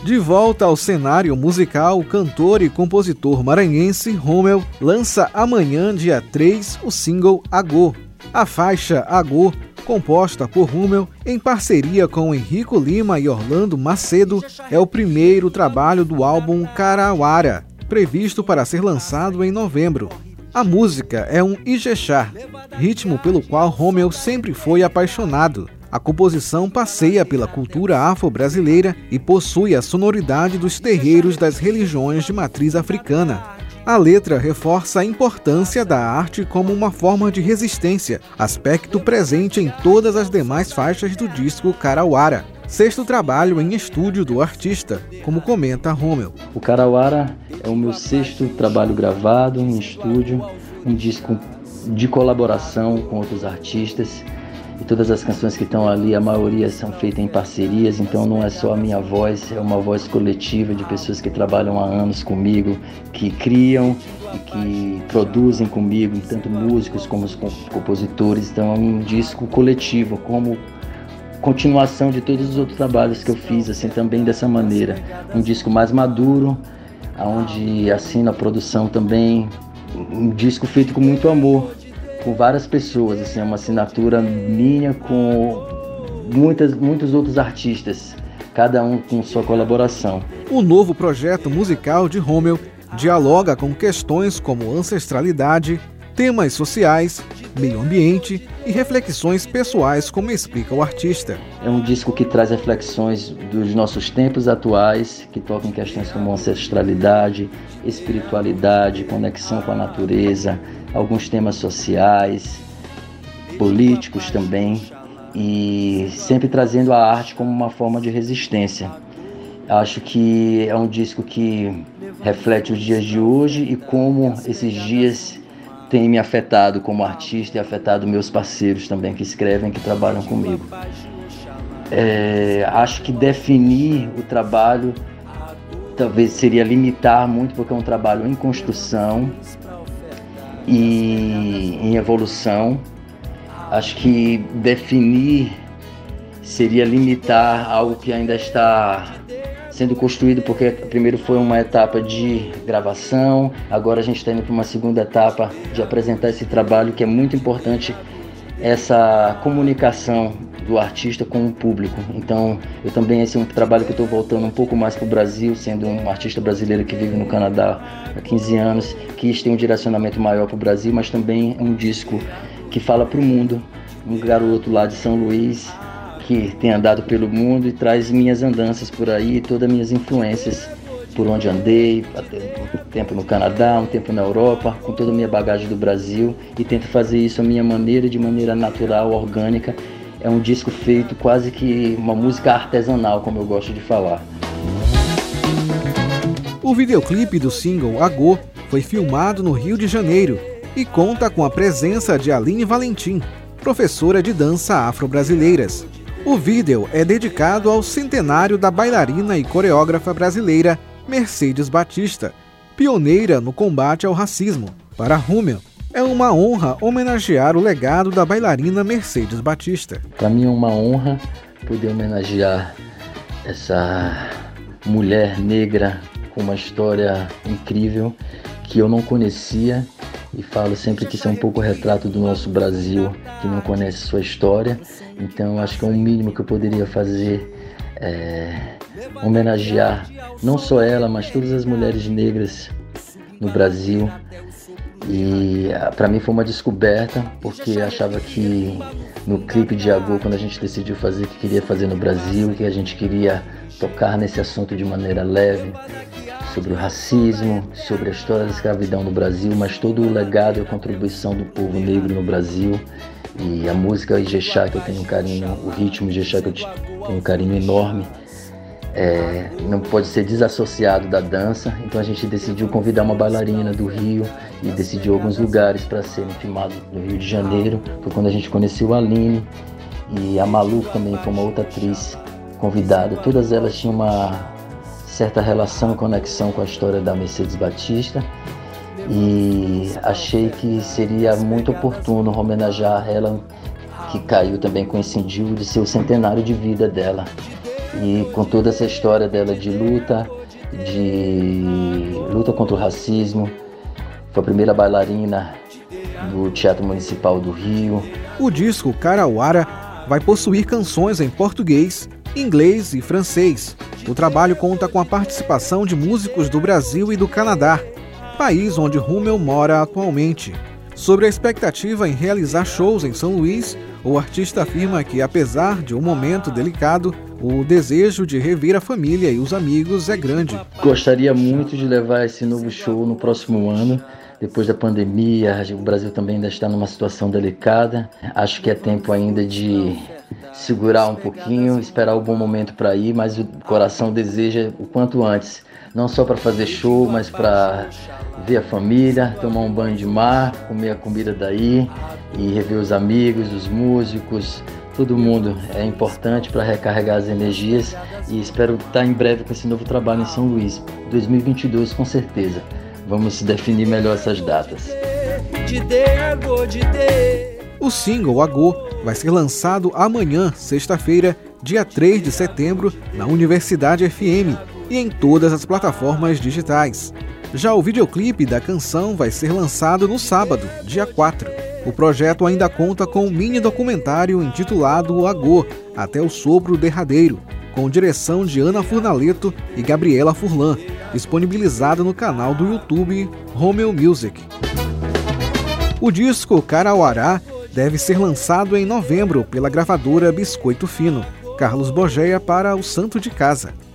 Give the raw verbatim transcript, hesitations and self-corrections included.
De volta ao cenário musical, o cantor e compositor maranhense Romeu lança amanhã, dia três, o single Agô. A faixa Agô, composta por Romeu em parceria com Henrico Lima e Orlando Macedo, é o primeiro trabalho do álbum Carauara, previsto para ser lançado em novembro. A música é um ijexá, ritmo pelo qual Romeu sempre foi apaixonado. A composição passeia pela cultura afro-brasileira e possui a sonoridade dos terreiros das religiões de matriz africana. A letra reforça a importância da arte como uma forma de resistência, aspecto presente em todas as demais faixas do disco Carauara, sexto trabalho em estúdio do artista, como comenta Romeu. O Carauara é o meu sexto trabalho gravado em estúdio, um disco de colaboração com outros artistas. E todas as canções que estão ali, a maioria são feitas em parcerias, então não é só a minha voz, é uma voz coletiva de pessoas que trabalham há anos comigo, que criam e que produzem comigo, tanto músicos como os compositores. Então é um disco coletivo, como continuação de todos os outros trabalhos que eu fiz, assim, também dessa maneira. Um disco mais maduro, onde assino a produção também, um disco feito com muito amor, com várias pessoas, assim, é uma assinatura minha com muitas, muitos outros artistas, cada um com sua colaboração. O novo projeto musical de Romeu dialoga com questões como ancestralidade, temas sociais, meio ambiente e reflexões pessoais, como explica o artista. É um disco que traz reflexões dos nossos tempos atuais, que tocam em questões como ancestralidade, espiritualidade, conexão com a natureza, alguns temas sociais, políticos também, e sempre trazendo a arte como uma forma de resistência. Acho que é um disco que reflete os dias de hoje e como esses dias têm me afetado como artista e afetado meus parceiros também que escrevem, que trabalham comigo. É, acho que definir o trabalho talvez seria limitar muito, porque é um trabalho em construção e em evolução. Acho que definir seria limitar algo que ainda está sendo construído, porque primeiro foi uma etapa de gravação, agora a gente está indo para uma segunda etapa de apresentar esse trabalho, que é muito importante, essa comunicação do artista com o público. Então, eu também, esse é um trabalho que eu estou voltando um pouco mais para o Brasil, sendo um artista brasileiro que vive no Canadá há quinze anos, que tem um direcionamento maior para o Brasil, mas também é um disco que fala para o mundo, um garoto lá de São Luís, que tem andado pelo mundo e traz minhas andanças por aí, todas as minhas influências, por onde andei, um tempo no Canadá, um tempo na Europa, com toda a minha bagagem do Brasil, e tento fazer isso à minha maneira, de maneira natural, orgânica. É um disco feito quase que uma música artesanal, como eu gosto de falar. O videoclipe do single Agô foi filmado no Rio de Janeiro e conta com a presença de Aline Valentim, professora de dança afro-brasileiras. O vídeo é dedicado ao centenário da bailarina e coreógrafa brasileira Mercedes Batista, pioneira no combate ao racismo. Para Romeu, é uma honra homenagear o legado da bailarina Mercedes Batista. Para mim é uma honra poder homenagear essa mulher negra com uma história incrível que eu não conhecia, e falo sempre que isso é um pouco retrato do nosso Brasil, que não conhece sua história. Então acho que é o mínimo que eu poderia fazer, é homenagear não só ela, mas todas as mulheres negras no Brasil. E para mim foi uma descoberta, porque achava que no clipe de Agô, quando a gente decidiu fazer, que queria fazer no Brasil, que a gente queria tocar nesse assunto de maneira leve, sobre o racismo, sobre a história da escravidão no Brasil, mas todo o legado e a contribuição do povo negro no Brasil, e a música ijexá, que eu tenho um carinho, o ritmo ijexá que eu tenho um carinho enorme, é, não pode ser desassociado da dança. Então a gente decidiu convidar uma bailarina do Rio e decidiu alguns lugares para serem filmados no Rio de Janeiro. Foi quando a gente conheceu a Aline, e a Malu também foi uma outra atriz convidada. Todas elas tinham uma certa relação e conexão com a história da Mercedes Batista, e achei que seria muito oportuno homenagear ela, que caiu também, coincidiu de ser o centenário de vida dela. E com toda essa história dela de luta, de luta contra o racismo, foi a primeira bailarina do Teatro Municipal do Rio. O disco Carauara vai possuir canções em português, inglês e francês. O trabalho conta com a participação de músicos do Brasil e do Canadá, país onde Rúmel mora atualmente. Sobre a expectativa em realizar shows em São Luís, o artista afirma que, apesar de um momento delicado, o desejo de rever a família e os amigos é grande. Gostaria muito de levar esse novo show no próximo ano. Depois da pandemia, o Brasil também ainda está numa situação delicada. Acho que é tempo ainda de segurar um pouquinho, esperar o bom momento para ir, mas o coração deseja o quanto antes. Não só para fazer show, mas para ver a família, tomar um banho de mar, comer a comida daí e rever os amigos, os músicos, todo mundo. É importante para recarregar as energias e espero estar em breve com esse novo trabalho em São Luís. dois mil e vinte e dois, com certeza. Vamos definir melhor essas datas. O single Agô vai ser lançado amanhã, sexta-feira, dia três de setembro, na Universidade F M e em todas as plataformas digitais. Já o videoclipe da canção vai ser lançado no sábado, dia quatro. O projeto ainda conta com um mini documentário intitulado Agô, Até o Sopro Derradeiro, com direção de Ana Furnaleto e Gabriela Furlan, disponibilizado no canal do YouTube Romeu Music. O disco Carauara deve ser lançado em novembro pela gravadora Biscoito Fino. Carlos Borgeia para o Santo de Casa.